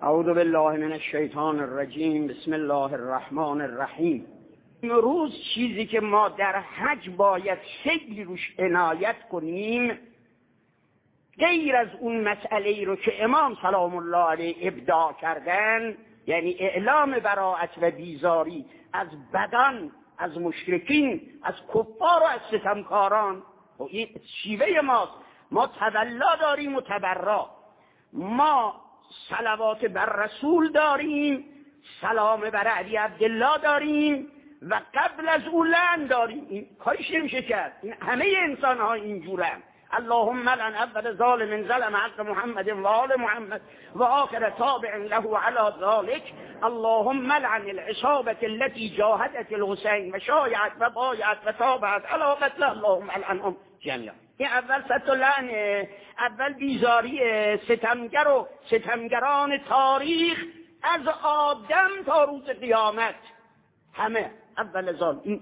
اعوذ بالله من الشیطان الرجیم. بسم الله الرحمن الرحیم. امروز چیزی که ما در حج باید خیلی روش عنایت کنیم، غیر از اون مسئله رو که امام سلام الله علیه ابداع کردن، یعنی اعلام براءت و بیزاری از بدن، از مشرکین، از کفار و از ستمکاران. و این شیوه ماست. ما تولا داریم و تبرا، ما صلوات بر رسول داریم، سلام بر علی عبدالله داریم و قبل از اون لعن داریم. این کارش نمیشه کرد. این همه انسان ها اینجورن. اللهم لعن اول ظالم ظلم حق محمد و آل محمد و آخر تابع له على ذلك. اللهم لعن العصابة التي جاهدت الحسین و شایعت و بایعت و تابعت على قتل. اللهم لعنهم جميعا. این اول ست لعن، اول بیزاری ستمگر و ستمگران تاریخ از آدم تا روز قیامت، همه اول ظالم. این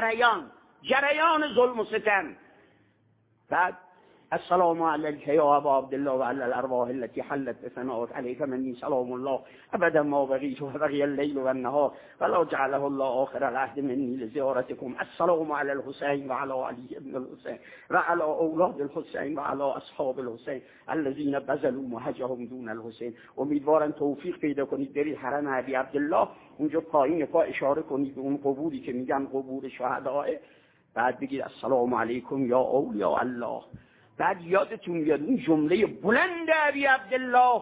جریان ظلم و ستم. بعد السلام علیک یا ابا عبدالله و علی الارواح التي حلت بثنائك علیک منی سلام الله ابدا ما بقیت و بقی اللیل و النهار ولا جعله الله آخر العهد منی لزیارتكم. السلام علی الحسین و علی علی ابن الحسین و علی اولاد الحسین و علی اصحاب الحسین الذين بذلوا مهجهم دون الحسین. امیدوارم توفیق پیدا کنید برید حرم ابی عبدالله، اونجا پایین پا اشاره کنید به اون قبوری که میگن قبور شهداء، بعد بگید السلام علیکم یا اولیاء الله. بعد یادتون بیاد اون جمله بلند ابی عبدالله،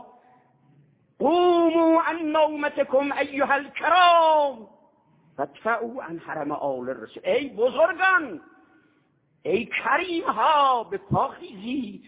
قوموا عن نومتكم ایها الکرام وادفعوا عن حرم آل الرسول. ای بزرگان، ای کریم ها، به پا خیزید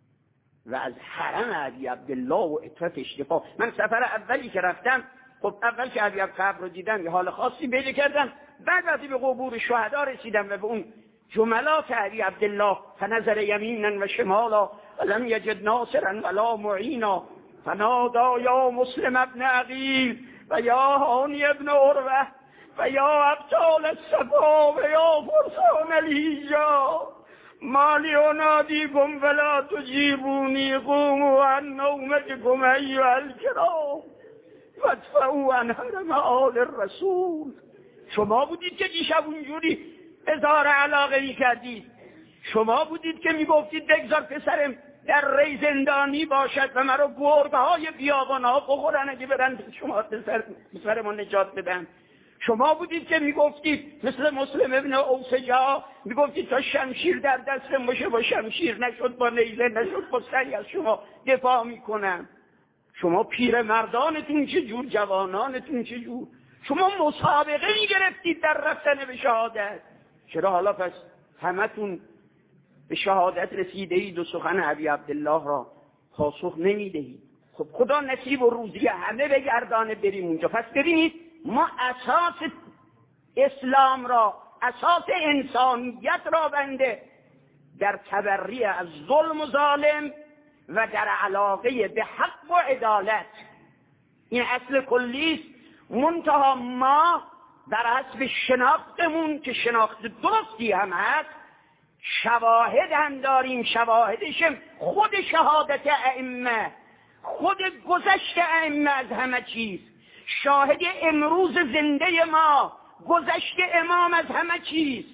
و از حرم ابی عبدالله و اطرافش دفاع. من سفر اولی که رفتم، خب اول که ابی عبدالله رو دیدم یه حال خاصی پیدا کردم. بعد وقتی به قبور شهدا رسیدم و به اون جملات ابی عبدالله، فنظر یمینا و شمالا ولم یجد ناصرا ولا معینا فنادى یا مسلم ابن عقیل و یا هانی ابن عروه و یا ابطال الصفا و یا فرسان الهیجا ما لی انادیکم فلا تجیبونی قوموا عن نومتکم ایها الکرام وادفعوا عن حرم آل الرسول. شما بودید که دیشب اونجوری اظهار علاقه ای کردید. شما بودید که میگفتید بگذار پسرم در ری زندانی باشد و مرا گربه های بیابان ها بخورن اگه برن شما پسرمان نجات بدن. شما بودید که میگفتید مثل مسلم ابن اوسجا، میگفتید تا شمشیر در دستم باشه با شمشیر، نشد با نیزه، نشد با سری از شما دفاع میکنم. شما پیرمردانتون چه جور، جوانانتون چه جور. شما مسابقه میگرفتید در رفتن به شهادت. چرا حالا پس همتون به شهادت رسیده اید و سخن ابی عبدالله را پاسخ نمیدهید؟ خب خدا نصیب و روزی همه بگردانه بریم اونجا. پس ببینید ما اساس اسلام را، اساس انسانیت را بنده در تبری از ظلم و ظالم و در علاقه به حق و عدالت. این اصل کلیست. منتها ما در حسب شناختمون که شناخت درستی هم هست، شواهد هم داریم. شواهدشم خود شهادت ائمه، خود گذشت ائمه از همه چیز. شاهد امروز زنده ما گذشت امام از همه چیز.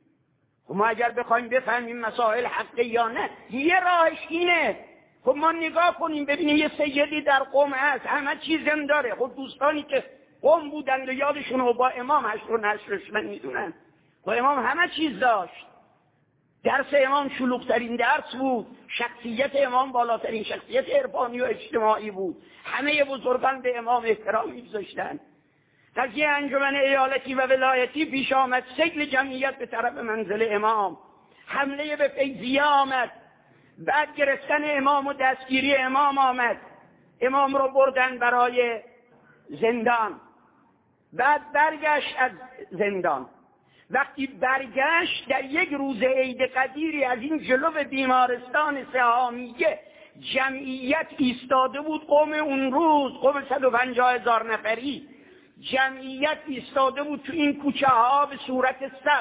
ما اگر بخوایم بفهمیم مسائل حقی یا نه، یه راهش اینه. خب ما نگاه کنیم ببینیم یه سیدی در قم هست، همه چیزم داره. خب دوستانی که قم بودند و یادشون و با امام هشت و نشرش من میدونن، با امام همه چیز داشت. درس امام شلوغ‌ترین درس بود، شخصیت امام بالاترین شخصیت عرفانی و اجتماعی بود. همه بزرگان به امام احترام می‌گذاشتن. در یه انجمن ایالتی و ولایتی پیش آمد سیل جمعیت به طرف منزل امام، حمله به فیضیه آمد، بعد گرفتن امام و دستگیری امام آمد. امام رو بردن برای زندان، بعد برگشت از زندان. وقتی برگشت در یک روز عید قدیری از این جلو بیمارستان سهامیه جمعیت ایستاده بود. قوم اون روز، قوم 150,000 نفری جمعیت ایستاده بود تو این کوچه ها به صورت صف.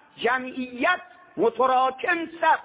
جمعیت متراکم صف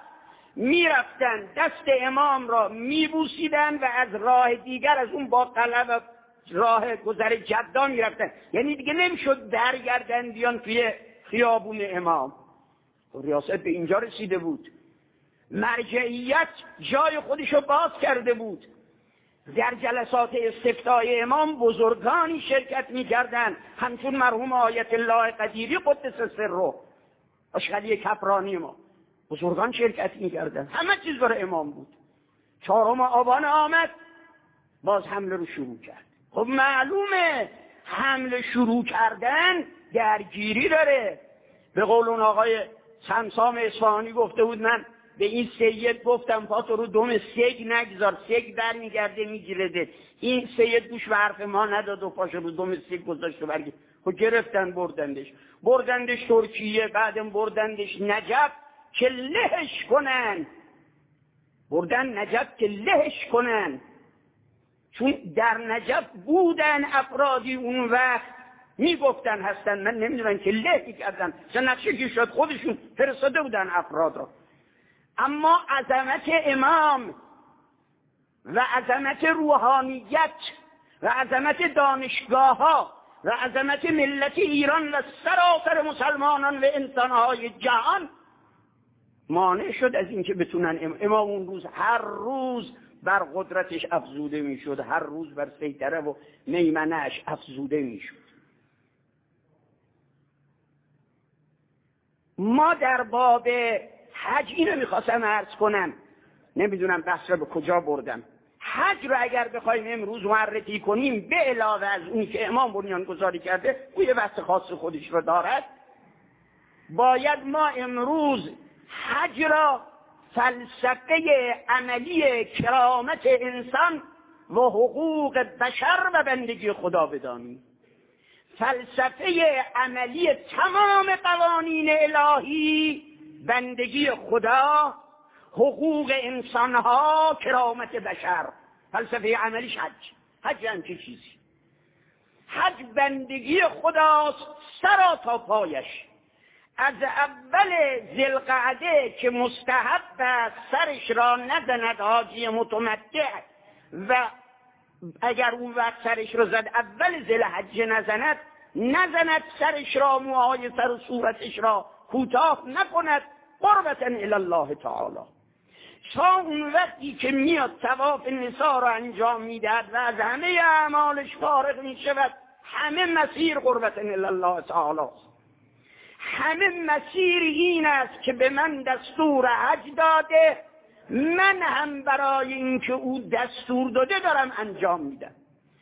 میرفتن دست امام را میبوسیدن و از راه دیگر از اون با قلب راه گذر جدا میرفتن، یعنی دیگه نمیشد برگردن بیان توی خیابون امام. ریاست به اینجا رسیده بود، مرجعیت جای خودشو باز کرده بود. در جلسات استفتای امام بزرگانی شرکت میکردن، همچون مرحوم آیت الله قدیری قدس سره، اشغالی کپرانی ما، بزرگان شرکت میکردن، همه چیز برای امام بود. 4 آبان آمد، باز حمله رو شروع کرد. خب معلومه حمله شروع کردن درگیری داره. به قول اون آقای سمسام اصفهانی گفته بود، من به این سید گفتم پاتو رو دم سگ نگذار، سگ در میگرده میگیرده. این سید گوش به حرف ما نداد و پاشو رو دم سگ گذاشت و برگرد. خب گرفتن بردندش ترکیه، بعدم بردندش نجف که لهش کنن. بردن نجف که لهش کنن، چون در نجف بودن افرادی اون وقت میگفتن هستن، من نمیدونم که لهی کردن، چه نقشه که شد خودشون فرستاده بودن افراد را. اما عظمت امام و عظمت روحانیت و عظمت دانشگاه ها و عظمت ملت ایران و سراسر مسلمانان و انسانهای جهان مانع شد از اینکه بتونن. امام اون روز هر روز بر قدرتش افزوده میشد، هر روز بر سیطره و میمنه‌اش افزوده میشد. ما در باب حج اینو میخواستم عرض کنم، نمیدونم بحث رو به کجا بردم. حج رو اگر بخوایم امروز معرفی کنیم، به علاوه از اونی که امام بنیانگذاری کرده او یه بحث خاص خودش رو دارد، باید ما امروز حج را فلسفه عملی کرامت انسان و حقوق بشر و بندگی خدا بدانیم. فلسفه عملی تمام قوانین الهی، بندگی خدا، حقوق انسانها، کرامت بشر. فلسفه عملیش حج هم چه چیزی؟ حج بندگی خداست سرا تا پایش. از اول ذوالقعده که مستحب است سرش را نزند حاجی متمتع، و اگر اون وقت سرش را زد اول ذوالحجه نزند سرش را، موهای سر و صورتش را کوتاه نکند، قربتا الی الله تعالی. تا اون وقتی که میاد طواف نساء را انجام میدهد و از همه اعمالش فارغ میشود، همه مسیر قربتا الی الله تعالی است. همه مسیر این است که به من دستور حج داده، من هم برای اینکه او دستور داده دارم انجام میدم.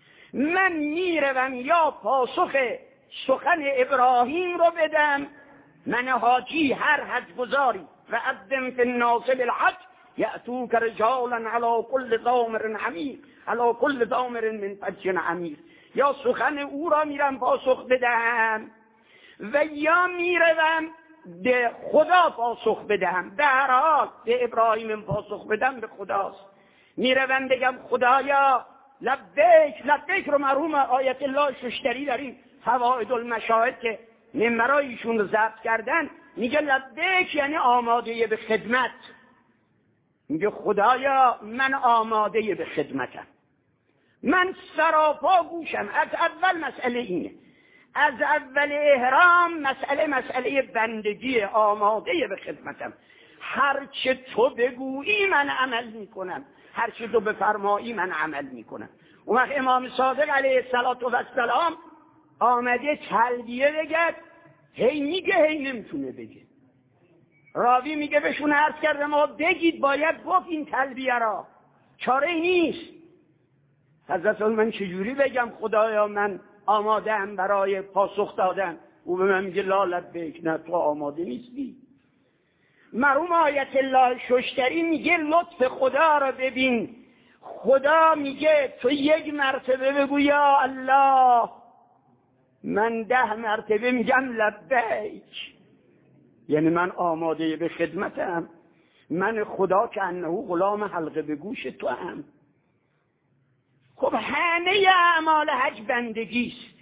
من میروم یا پاسخ سخن ابراهیم رو بدم، من حاجی هر حج گذاری و اذن فی الناس بالحج یأتوک رجالا علی کل ضامر عمیق علی کل ضامر من فج عمیق، یا سخن او را میرم پاسخ بدهم و یا میروم به خدا پاسخ بدهم. به هر حال به ابراهیم پاسخ بدم به خداست. میروم بگم خدایا لبیک رو مرحوم آیت الله ششتری در این فوائد المشاهد که منبرای ایشون رو ضبط کردن میگه لبیک یعنی آماده به خدمت. میگه خدایا من آماده به خدمتم، من سراپا گوشم. از اول مسئله اینه، از اول احرام مسئله بندگی، آماده به خدمتم. هرچه تو بگویی من عمل میکنم، هرچه تو بفرمایی من عمل میکنم. اون وقت امام صادق علیه السلام آمده تلبیه بگد، هی میگه هی نمیتونه بگه. راوی میگه بهشون عرض کردم ما بگید، باید گفت این تلبیه را، چاره نیست. حضرت من چجوری بگم خدایا من آماده هم برای پاسخ دادن؟ او به من میگه لا لبیک، نه تو آماده نیستی. مرحوم آیت الله ششتری میگه لطف خدا را ببین. خدا میگه تو 1 مرتبه بگو یا الله، من 10 مرتبه میگم لبیک، یعنی من آماده به خدمتم. من خدا که انه غلام حلقه به گوش تو هم. خب همه اعمال حج بندگیست.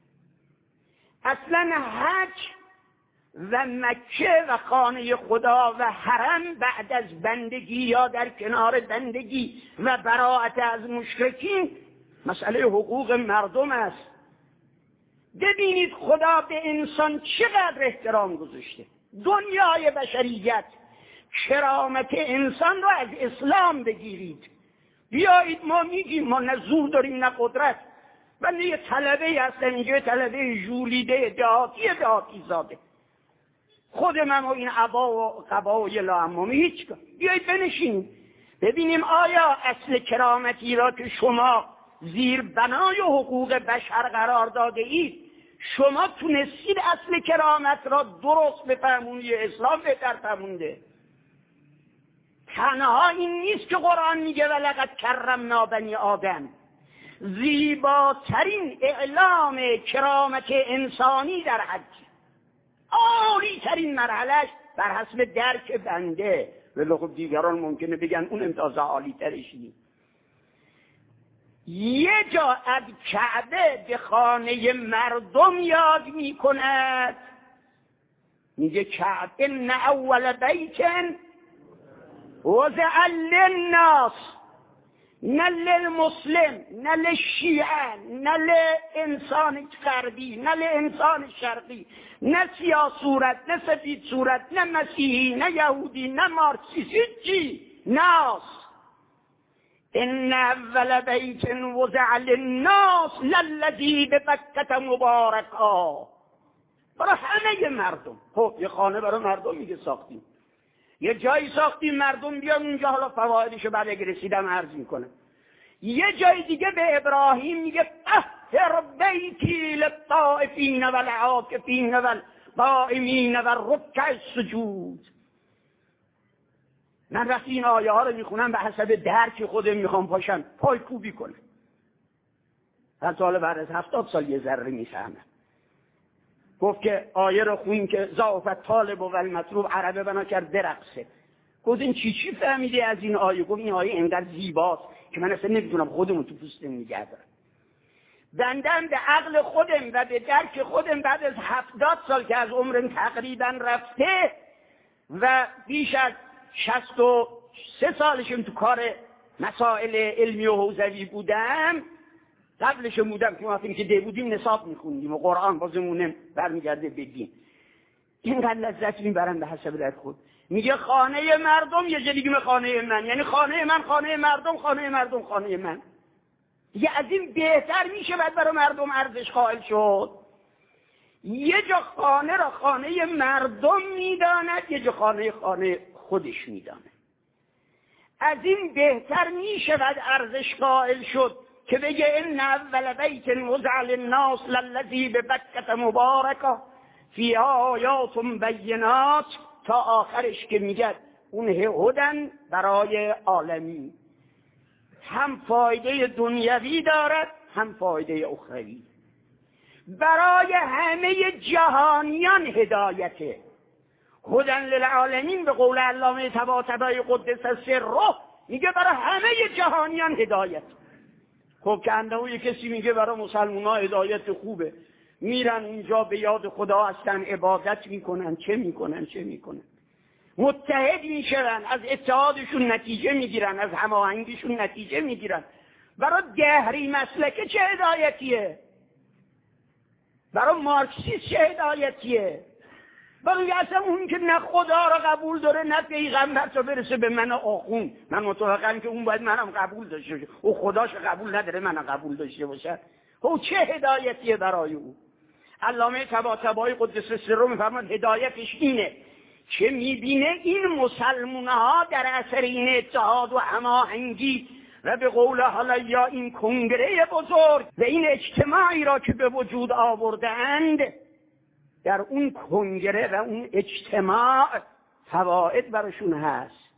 اصلا حج و مکه و خانه خدا و حرم بعد از بندگی یا در کنار بندگی و براءت از مشرکین مسئله حقوق مردم است. ببینید خدا به انسان چقدر احترام گذاشته. دنیای بشریت کرامت انسان رو از اسلام بگیرید. بیایید ما میگیم ما نه زور داریم نه قدرت. من یه طلبه هستم اینجا، یه طلبه جولیده دهاتی زاده. خود من و این عبا و قبا و یه لاعمامی هیچ کن. بیایید بنشینیم ببینیم آیا اصل کرامتی را که شما زیر بنای حقوق بشر قرار داده اید، شما تونستید اصل کرامت را درست بفهمونید یا اسلام بهتر فهمونده؟ تنها این نیست که قرآن میگه ولقد کرمنا بنی آدم. زیباترین اعلام کرامت انسانی در حج، عالی ترین مرحلهش بر حسب درک بنده. ولی خب دیگران ممکنه بگن اون امتیاز عالی ترشی. یه جا از کعبه به خانه مردم یاد میکند، میگه کعبه ان اول بیتن وضع للناس، نه للمسلم نه للشیعه نه لانسان غربی نه لانسان شرقی، نه سیاه صورت نه سفید صورت نه مسیحی نه یهودی نه مارکسیست، هیچی. ناس ان اول بیت وضع للناس للذی ببکة مبارکا، برای همه مردم. خب یه خانه برای مردم میگه ساختیم، یه جایی ساختیم مردم بیان اونجا، حالا فوایدشو بعد اگه رسیدم عرض میکنم. یه جای دیگه به ابراهیم میگه طهر بیتی للطائفین والعاکفین والقائمین والرکع السجود. من وقتی این آیه ها رو میخونم به حسب درک خودم میخوام پاشم پای کوبی کنم. حتی حالا بعد از 70 سال یه ذره میفهمم. گفت که آیه رو خوین که ضعف طالب و المطلوب عربه بنا کرد برقصه. گفت این چی فهمیده از این آیه؟ گفت این آیه اینقدر زیباست که من اصلا نمیتونم خودمون تو پوستم نگه دارم. بندم به عقل خودم و به درک خودم بعد از 70 سال که از عمرم تقریبا رفته و بیش از 63 سالشم تو کار مسائل علمی و حوزوی بودم، قبلش بودم که وقتی که ده بودیم نصاب میخوندیم و قرآن بازمونم برمیگرده بدیم. اینقدر لذت میبرم به حسب درک خود. میگه خانه مردم، یه جدیگه خانه من، یعنی خانه من خانه مردم، خانه مردم خانه من. یه از این بهتر میشه بعد برای مردم ارزش قائل شد. یه جا خانه را خانه مردم میداند، یه جا خانه خودش میداند. از این بهتر میشه بعد ارزش قائل شد که بگه ان اول بیت وضع للناس للذی ببکة مبارکا فیها آیات بینات تا آخرش که میگه اون هدن برای عالمی، هم فایده دنیوی دارد هم فایده اخروی، برای همه جهانیان هدایته. هدن للعالمین به قول علامه طباطبایی قدس سره میگه برای همه جهانیان هدایت. خب که اندهو یه کسی میگه برای مسلمان ها هدایت خوبه، میرن اونجا به یاد خدا هستن، عبادت میکنن، چه میکنن متحد میشن، از اتحادشون نتیجه میگیرن، از هماهنگیشون نتیجه میگیرن. برای دهری مسلکه چه هدایتیه؟ برای مارکسیست چه هدایتیه؟ برای اصلا اون که نه خدا را قبول داره نه پیغمبر تا برسه به من آخون. من متوقعم که اون باید منم قبول داشته باشه، او خداش قبول نداره منم قبول داشته باشه. او چه هدایتیه برای او؟ علامه طباطبایی قدس سره میفرماد هدایتش اینه که میبینه این مسلمان‌ها در اثر این اتحاد و هماهنگی و به قول حالا یا این کنگره بزرگ و این اجتماعی را که به وجود آوردند، در اون کنگره و اون اجتماع فواید براشون هست،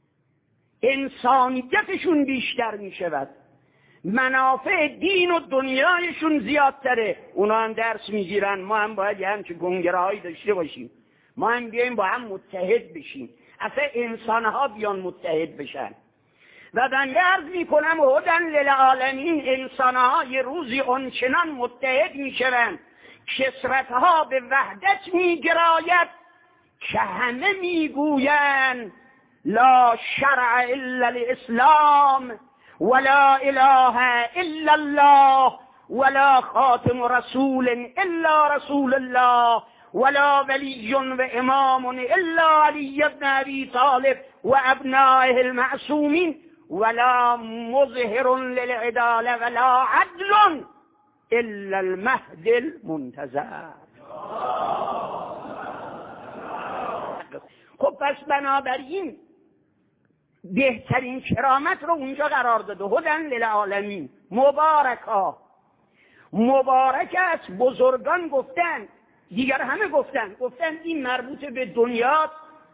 انسانیتشون بیشتر می شود، منافع دین و دنیایشون زیادتره. اونا هم درس میگیرن ما هم باید یه همچه کنگره هایی داشته باشیم، ما هم بیاییم با هم متحد بشیم، اصلا انسانها بیان متحد بشن. و بنده عرض میکنم هدن للعالمین، انسانها یه روزی آنچنان متحد میشوند کثرتها به وحدت میگراید که همه میگویند لا شرع الا الاسلام ولا اله الا الله ولا خاتم رسول الا رسول الله ولا ولی و امام الا علی بن ابی طالب و ابنائه المعصومین ولا مظهر للعدالة ولا عدل الا المهد المنتظر. خب پس بنابراین بهترین کرامت رو اونجا قرار داده. هدی للعالمین، مبارکا، مبارک است. بزرگان گفتن، دیگر همه گفتن این مربوط به دنیا،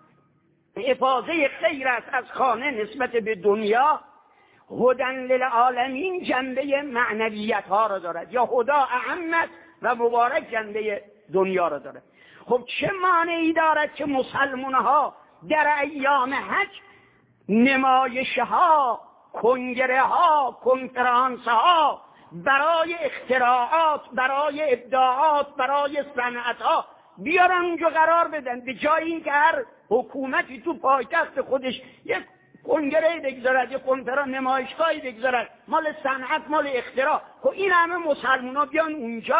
حفاظه خیر است از خانه نسبت به دنیا. هدی للعالمین جنبه معنویت ها را دارد، یا هدا اعم است و مبارک جنبه دنیا را دارد. خب چه مانعی دارد که مسلمان ها در ایام حج نمایش ها، کنگره ها، کنفرانس ها برای اختراعات، برای ابداعات، برای صنعت ها بیارن اونجا قرار بدن، به جای این که هر حکومتی تو پایتخت خودش یک کنگره بگذارد، یک کنفرانس، نمایشگاهی بگذارد مال صنعت، مال اختراع. خب این همه مسلمان ها بیان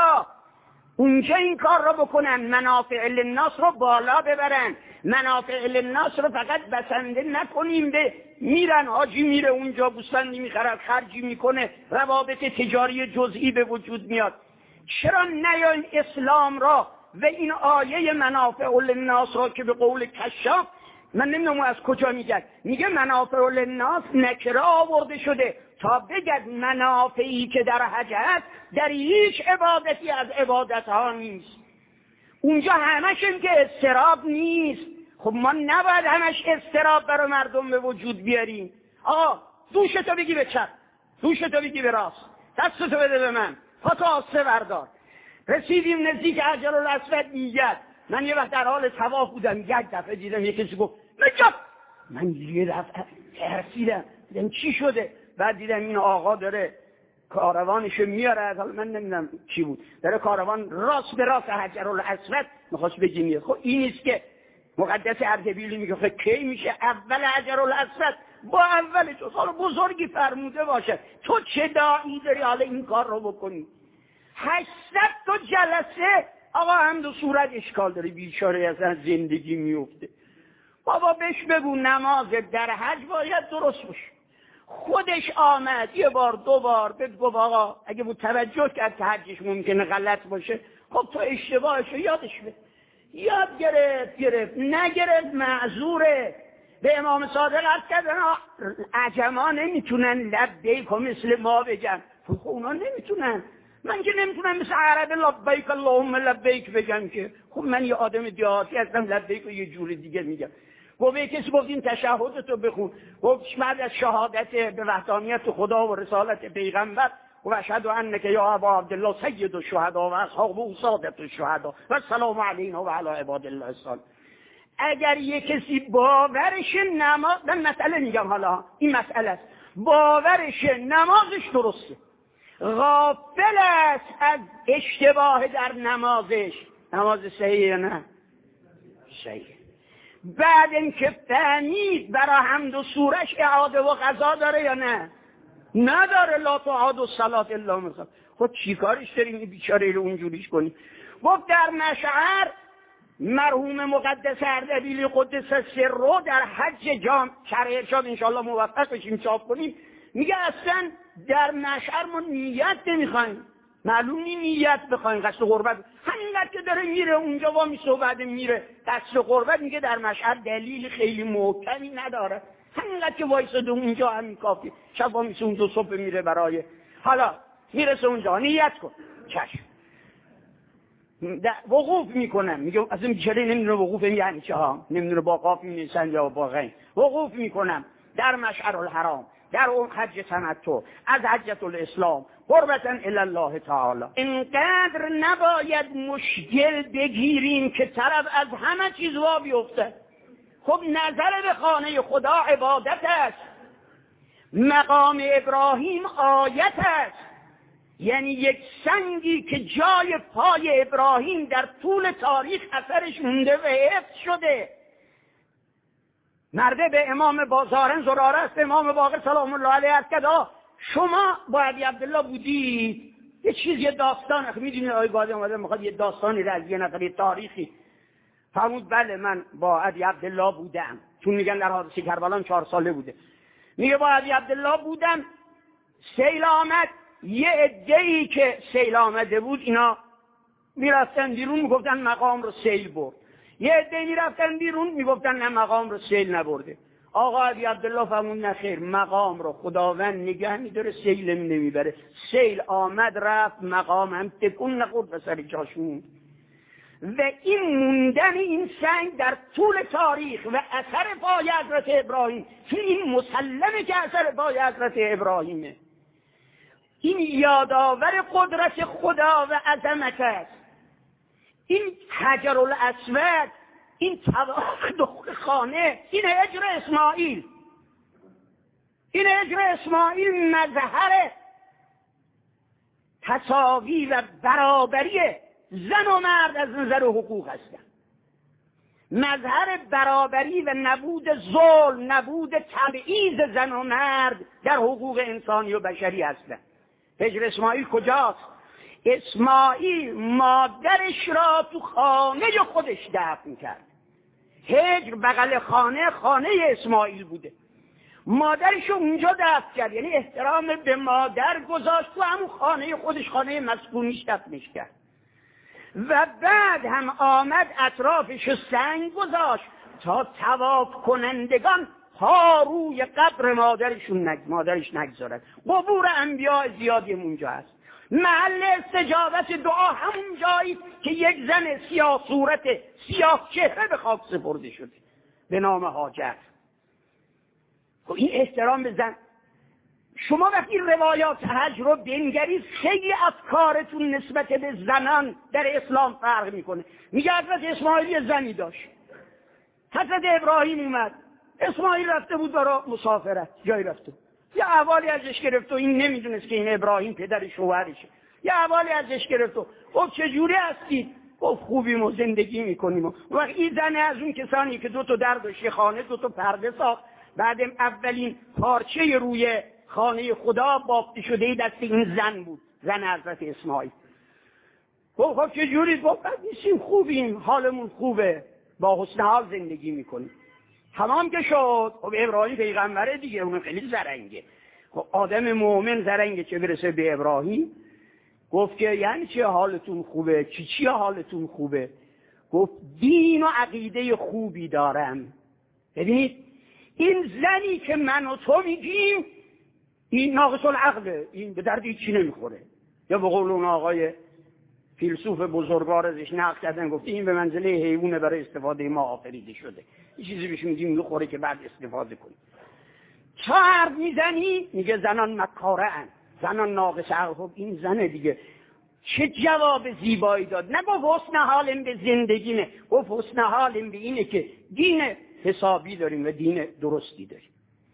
اونجا این کار رو بکنن، منافع للناس رو بالا ببرن. منافع للناس رو فقط بسنده نکنیم به میرن حاجی میره اونجا گوسفندی میخرد، خرجی میکنه، روابط تجاری جزئی به وجود میاد. چرا نیاین اسلام را و این آیه منافع للناس را که به قول کشاف، من نمیدونم از کجا میگه منافع للناس نکره آورده شده تا بگد منافعی که در حج هست در هیچ عبادتی از عبادت ها نیست. اونجا همش این که استراب نیست. خب ما نباید همش استراب برای مردم به وجود بیاریم. آقا دوشتو بگی به چپ، دوشتو بگی به راست، دستتو بده به من، پاتو آسته بردار. رسیدیم نزدیک حجر الاسود میگه، من یه وقت در حال طواف بودم، یک دفعه دیدم یه کسی گفت نجات. من یه دفعه ترسیدم، دیدم چی شده؟ بعد دیدم این آقا داره کاروانشو میاره، حالا من نمیدونم چی بود، داره کاروان راست به راست حجر الاسود میخواست بگی میاد. خب این نیست که مقدس اردبیلی میگه خب کی میشه اول حجر الاسود با اول تو حالا بزرگی فرموده باشه، تو چه داعی داری حالا این کار رو بکنی؟ 800 تا جلسه آقا حمد و صورت اشکال داره، بیچاره اصلا زندگی میفته. بابا بهش بگو نماز در حج باید درست باشه. خودش آمد یه بار دو بار بگو آقا اگه بود توجه کرد که حجش ممکنه غلط باشه، خب تو اشتباهشو یادش بده. یاد گرفت نگرفت معذوره. به امام صادق عرض کردن عجما نمیتونن لبیک مثل ما بگن. خب اونا نمیتونن، من که نمیتونم مثل عرب لبیک اللهم لبیک بگم که. خب من یه آدم دیهاتی هستم، لبیک رو یه جور دیگه میگم. و به کسی گفتین تشهدتو بخون، و بعد از شهادت به وحدانیت خدا و رسالت پیغمبر و اشهد انک یا ابا عبدالله سید الشهدا و اصحابه سادة الشهدا و السلام علینا و علی عباد الله الصالحین. اگر یک کسی باورش نماز، من مسئله میگم، حالا این مسئله است، باورش نمازش درسته، غافل است از اشتباه در نمازش، نماز صحیح یا نه؟ صحیح. بعد اینکه فهمید برای حمد و سورش اعاده و قضا داره یا نه؟ نداره. لا تعاد الصلاة الا مثلا. خود چی کارش داریم این بیچاره رو اونجوریش کنیم؟ گفت در مشعر مرحوم مقدس اردبیلی قدس سره در حج جام شرح ارشاد انشاءالله موفق بشیم چاپ کنیم، میگه اصلا در مشعر ما نیت نمیخوایم، معلوم نیت بخوایم قصد قربت، همینقدر که داره میره اونجا وامی صحبت میره قصد قربت، میگه در مشعر دلیل خیلی محکمی نداره، همینقدر که وایساده اونجا همین کافی. شب وامیسه اونجا صبح میره برای حالا میرسه اونجا نیت کن چشم وقوف میکنم. میگه از این بیچاره نمیدونه وقوف یعنی چه ها، نمیدونه با قاف می‌نویسن یا با غین. وقوف میکنم در مشعر الحرام، در اون حج تمتع از حجة الاسلام قربتا الی الله تعالی. اینقدر نباید مشکل بگیریم که طرف از همه چیز وا بیفته. خب نظر به خانه خدا عبادت است، مقام ابراهیم آیت است، یعنی یک سنگی که جای پای ابراهیم در طول تاریخ اثرش مونده و حفظ شده. مرده به امام بازارن زراره است، امام باقر سلام الله علیه است که شما با علی عبدالله بودید، یه داستان میدونید آقای گازی اومده میخواد یه داستانی را از یه نفر تاریخی فرمود. بله من با علی عبدالله بودم، چون میگن در حادثه کربلا 4 ساله بوده. میگه با علی عبدالله بودم، سیل آمد، یه عده‌ای که سیل آمده بود اینا میرفتن بیرون میگفتن مقام رو سیل برد، یه عده‌ای میرفتن بیرون میگفتن نه مقام رو سیل نبرده. آقا علی عبدالله فرمود نه خیر، مقام رو خداوند نگه میداره، سیل نمیبره. سیل آمد رفت، مقام هم تکون نخورد و سر جاش موند. و این موندن این سنگ در طول تاریخ و اثر پای حضرت ابراهیم، که این مسلمه که اثر پای حضرت ابراهیمه، این یادآور قدرت خدا و عظمت است. این حجر الاسود، این طواف دخول خانه، این هجر اسماعیل، این هجر اسماعیل مظهر تساوی و برابری زن و مرد از نظر حقوق هستند، مظهر برابری و نبود ظلم، نبود تبعیض زن و مرد در حقوق انسانی و بشری هستند. هجر اسماعیل کجاست؟ اسماعیل مادرش را تو خانه خودش دفن کرد. هجر بغل خانه اسماعیل بوده، مادرش رو اونجا دفن کرد، یعنی احترام به مادر گذاشت تو همون خانه خودش، خانه مسکونیش دفنش کرد. و بعد هم آمد اطرافش سنگ گذاشت تا طواف کنندگان ها روی قبر مادرش نگذارد. قبور انبیاء زیادی اونجا هست. محل استجابت دعا همون جایی که یک زن سیاه صورت، سیاه چهره به خاک سپرده شده به نام هاجر. این احترام به زن. شما وقتی روایات حج رو بنگرید، خیلی افکارتون نسبت به زنان در اسلام فرق میکنه. میگه حضرت اسماعیل یه زنی داشت، حضرت ابراهیم اومد، اسماعیل رفته بود برای مسافرت، جایی رفته، یه احوالی ازش گرفت و این نمیدونست که این ابراهیم پدر شوهرشه. یه احوالی ازش گرفت و گفت چجوری هستید؟ گفت خوبیم و زندگی میکنیم. و وقت این زن از اون کسانی که 2 در داشت، یه خانه 2 پرده ساخت، بعدم اولین پارچه روی خانه خدا بافته شده دست این زن بود، زن حضرت اسماعیل. گفت خب چجوری؟ گفت نیستیم، خوبیم، حالمون خوبه، با حسن حال زندگی میکنیم. تمام که شد. خب ابراهیم پیغمبره دیگه، اون خیلی زرنگه. خب آدم مؤمن زرنگه، چه برسه به ابراهیم. گفت که یعنی چه حالتون خوبه؟ چی حالتون خوبه؟ گفت دین و عقیده خوبی دارم. ببینید این زنی که من و تو میگیم این ناقص العقله، این به درد هیچی نمیخوره. یا به قول اون آقای فیلسوف بزرگوار ازش نقل کردن، گفت این به منزله حیوانه، برای استفاده ما آفریده شده، این چیزی بهش میگیم میخوره که بعد استفاده کنی. چه حرف میزنی؟ میگه زنان مکاره ان، زنان ناقص عقل. خب این زنه دیگه. چه جواب زیبایی داد. نگفت حسن حالم به زندگی، نه، گفت حسن حالم به اینه که دین حسابی داریم و دین درستی داریم.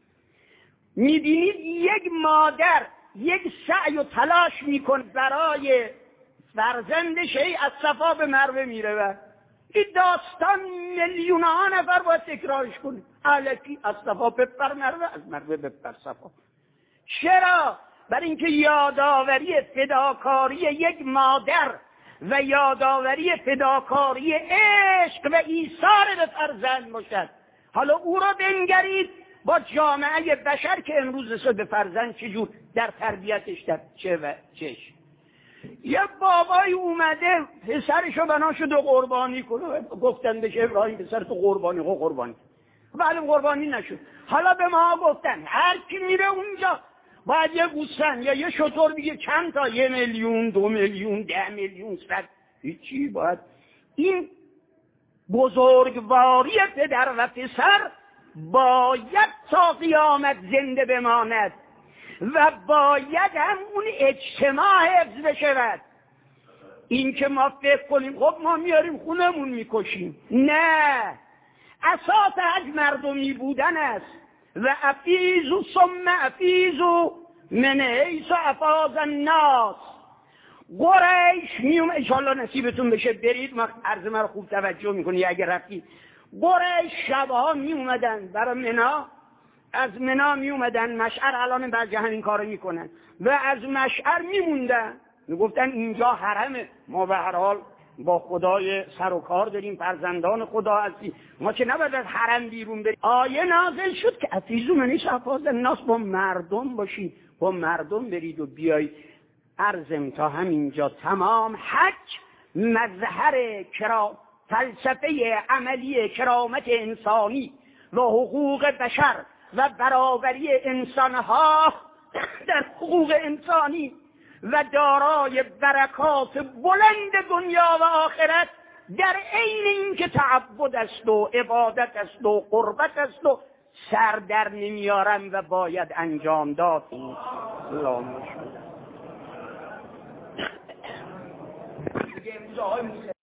میبینید یک مادر یک سعی و تلاش میکنه برای فرزندش، از صفا به مروه میره و این داستان میلیون‌ها نفر باید تکرارش کنه. الکی از صفا بپر مروه، از مروه بپر صفا. چرا؟ برای اینکه یادآوری فداکاری یک مادر و یادآوری فداکاری عشق و ایثار به فرزند باشد. حالا او را بنگرید با جامعه بشر که امروز رسید به فرزند چجور در تربیتش در چه و چش. یه بابای اومده پسرشو بنا شده قربانی کنه، گفتن بهش ابراهیم پسر تو قربانی ولی قربانی نشد. حالا به ما گفتن هر کی میره اونجا باید یه گوسفند یا یه شتر بگه چند تا، 1 میلیون، 2 میلیون، 10 میلیون، 100. هیچی. باید این بزرگواری پدر و پسر باید تا قیامت زنده بماند و باید هم اون اجتماع حفظ بشود. این که ما فکر کنیم خب ما میاریم خونمون میکشیم، نه، اساس حج مردمی بودن است. و افیزو ثم افیزو من حیث افاض الناس. قریش میوم، انشالله نصیبتون بشه برید، ما عرض من رو خوب توجه میکنی اگر رفتید. قریش شبها می اومدن برای منا، از منا می اومدن مشعر، الان بعضی همین کارو میکنن، و از مشعر میموندن، میگفتن اینجا حرمه، ما به هر حال با خدای سر و کار داریم، فرزندان خدا هستیم، ما که نباید از حرم بیرون بریم. آیه نازل شد که افیزو منی شفاز الناس، با مردم باشید، با مردم برید و بیایید. عرضم تا همینجا تمام. حج مظهر فلسفه عملی کرامت انسانی و حقوق بشر و برابری انسانها در حقوق انسانی و دارای برکات بلند دنیا و آخرت، در عین اینکه تعبد است و عبادت است و قربت است و سر در نمیارم و باید انجام داد. اللهم